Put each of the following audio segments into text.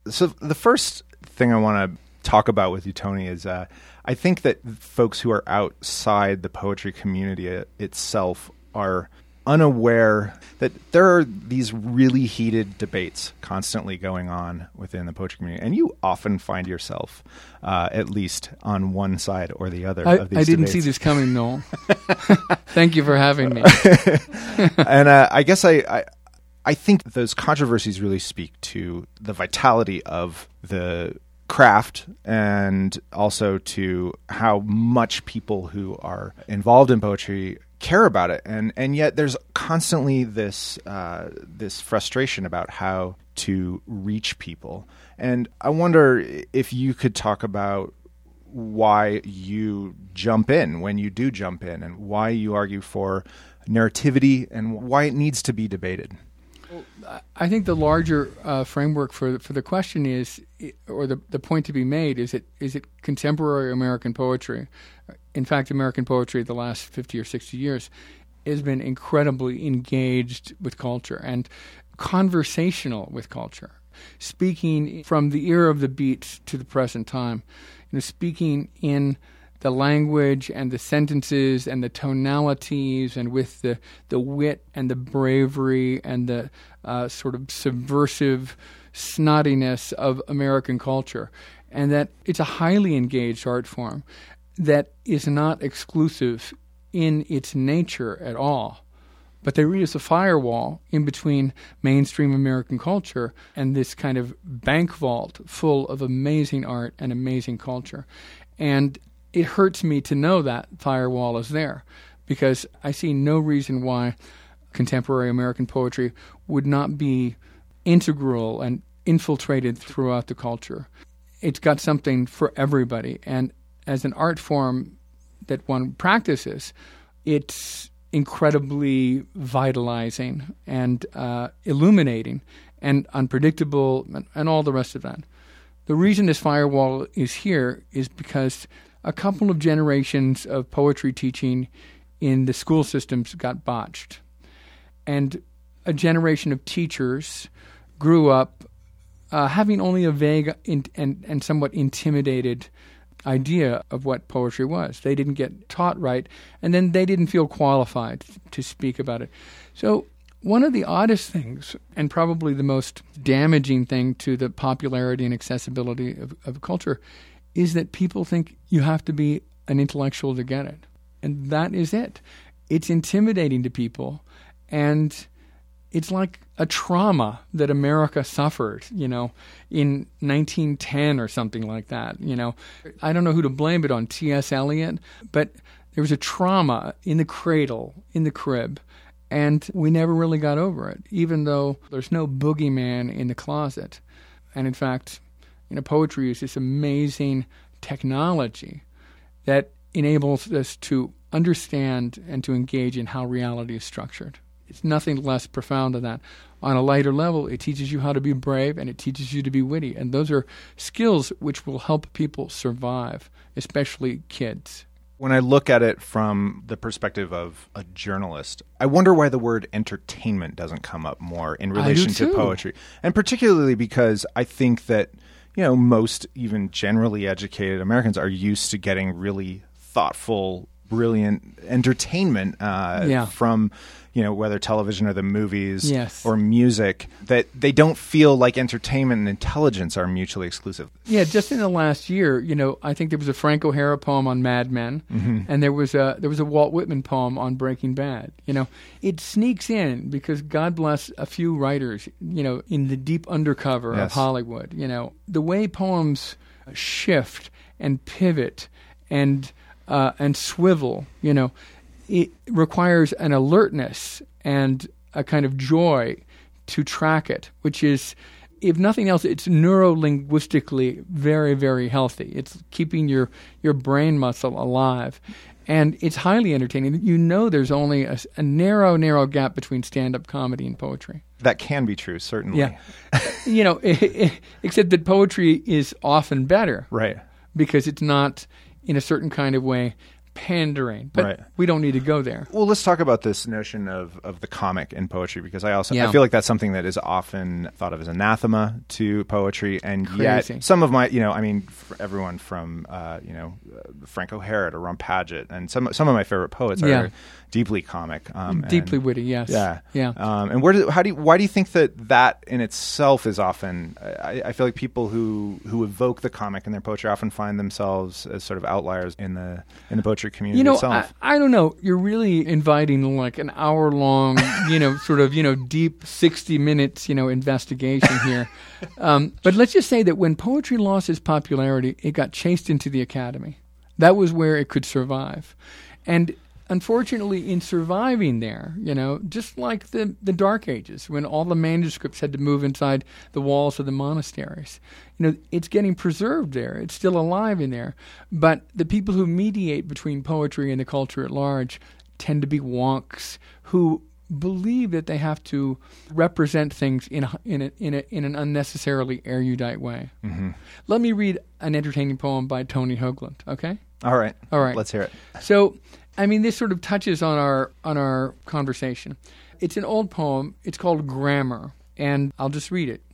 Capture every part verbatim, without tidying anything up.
So the first thing I want to talk about with you, Tony, is uh, I think that folks who are outside the poetry community itself are unaware that there are these really heated debates constantly going on within the poetry community. And you often find yourself uh, at least on one side or the other I, of these I didn't debates. see this coming, Noel. Thank you for having me. And uh, I guess I, I I think those controversies really speak to the vitality of the craft and also to how much people who are involved in poetry care about it, and and yet there's constantly this uh, this frustration about how to reach people. And I wonder if you could talk about why you jump in when you do jump in, and why you argue for narrativity, and why it needs to be debated. I think the larger uh, framework for for the question is, or the the point to be made is, it is it contemporary American poetry? In fact, American poetry the last fifty or sixty years has been incredibly engaged with culture and conversational with culture, speaking from the era of the Beats to the present time, you know, speaking in the language and the sentences and the tonalities and with the, the wit and the bravery and the uh, sort of subversive snottiness of American culture. And that it's a highly engaged art form that is not exclusive in its nature at all. But there is a firewall in between mainstream American culture and this kind of bank vault full of amazing art and amazing culture. And it hurts me to know that firewall is there, because I see no reason why contemporary American poetry would not be integral and infiltrated throughout the culture. It's got something for everybody. And as an art form that one practices, it's incredibly vitalizing and uh, illuminating and unpredictable and, and all the rest of that. The reason this firewall is here is because a couple of generations of poetry teaching in the school systems got botched. And a generation of teachers grew up uh, having only a vague in, and, and somewhat intimidated idea of what poetry was. They didn't get taught right, and then they didn't feel qualified to speak about it. So one of the oddest things, and probably the most damaging thing to the popularity and accessibility of, of culture, is that people think you have to be an intellectual to get it. And that is it. It's intimidating to people, and it's like a trauma that America suffered, you know, in nineteen ten or something like that, you know. I don't know who to blame it on, T S Eliot, but there was a trauma in the cradle, in the crib, and we never really got over it, even though there's no boogeyman in the closet. And in fact, you know, poetry is this amazing technology that enables us to understand and to engage in how reality is structured. It's nothing less profound than that. On a lighter level, it teaches you how to be brave, and it teaches you to be witty. And those are skills which will help people survive, especially kids. When I look at it from the perspective of a journalist, I wonder why the word entertainment doesn't come up more in relation to poetry. And particularly because I think that, you know, most even generally educated Americans are used to getting really thoughtful, brilliant entertainment uh, yeah. from, you know, whether television or the movies yes. or music, that they don't feel like entertainment and intelligence are mutually exclusive. Yeah, just in the last year, you know, I think there was a Frank O'Hara poem on Mad Men, mm-hmm. and there was a there was a Walt Whitman poem on Breaking Bad. You know, it sneaks in because God bless a few writers, you know, in the deep undercover yes. of Hollywood. You know, the way poems shift and pivot and uh, and swivel, you know, it requires an alertness and a kind of joy to track it, which is, if nothing else, it's neuro-linguistically very, very healthy. It's keeping your, your brain muscle alive. And it's highly entertaining. You know there's only a, a narrow, narrow gap between stand-up comedy and poetry. That can be true, certainly. Yeah. you know, except that poetry is often better. Right. Because it's not, in a certain kind of way, pandering, but Right. we don't need to go there. Well, let's talk about this notion of, of the comic in poetry, because I also Yeah. I feel like that's something that is often thought of as anathema to poetry, and Crazy. yet some of my, you know, I mean, for everyone from uh, you know uh, Frank O'Hara to Ron Padgett, and some some of my favorite poets are Yeah. deeply comic, um, Deeply and, witty, yes. yeah, Yeah. Um, and where do how do you, why do you think that that in itself is often? I, I feel like people who who evoke the comic in their poetry often find themselves as sort of outliers in the in the poetry community You know, itself. I, I don't know. You're really inviting like an hour long, you know, sort of, you know, deep sixty minutes, you know, investigation here. Um, but let's just say that when poetry lost its popularity, it got chased into the academy. That was where it could survive. And unfortunately, in surviving there, you know, just like the, the Dark Ages, when all the manuscripts had to move inside the walls of the monasteries, you know, it's getting preserved there. It's still alive in there. But the people who mediate between poetry and the culture at large tend to be wonks who believe that they have to represent things in a, in a, in, a, in an unnecessarily erudite way. Mm-hmm. Let me read an entertaining poem by Tony Hoagland, okay? All right, All right. let's hear it. So, I mean, this sort of touches on our on our conversation. It's an old poem. It's called Grammar, and I'll just read it.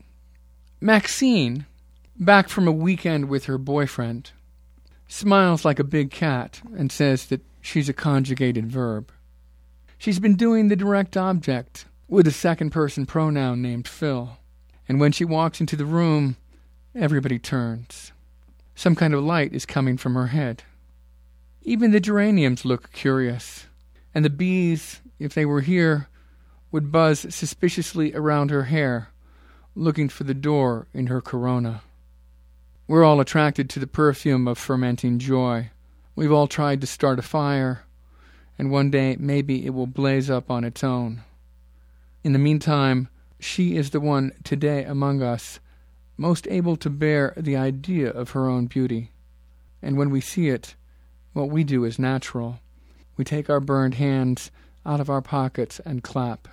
Maxine, back from a weekend with her boyfriend, smiles like a big cat and says that she's a conjugated verb. She's been doing the direct object with a second-person pronoun named Phil, and when she walks into the room, everybody turns. Some kind of light is coming from her head. Even the geraniums look curious, and the bees, if they were here, would buzz suspiciously around her hair, looking for the door in her corona. We're all attracted to the perfume of fermenting joy. We've all tried to start a fire, and one day maybe it will blaze up on its own. In the meantime, she is the one today among us most able to bear the idea of her own beauty. And when we see it, what we do is natural. We take our burned hands out of our pockets and clap.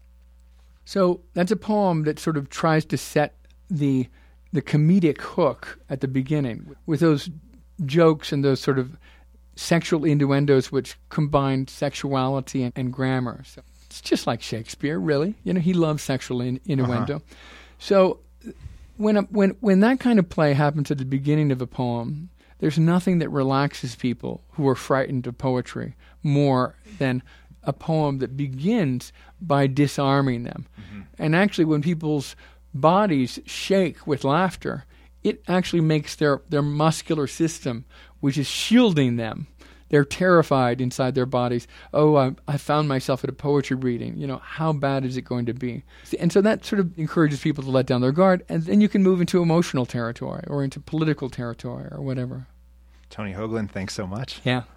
So that's a poem that sort of tries to set the the comedic hook at the beginning with those jokes and those sort of sexual innuendos which combine sexuality and, and grammar. So it's just like Shakespeare, really. You know, he loves sexual in, innuendo. Uh-huh. So when a, when when that kind of play happens at the beginning of a poem, there's nothing that relaxes people who are frightened of poetry more than a poem that begins by disarming them. Mm-hmm. And actually, when people's bodies shake with laughter, it actually makes their, their muscular system, which is shielding them, they're terrified inside their bodies. Oh, I, I found myself at a poetry reading. You know, how bad is it going to be? And so that sort of encourages people to let down their guard, and then you can move into emotional territory or into political territory or whatever. Tony Hoagland, thanks so much. Yeah.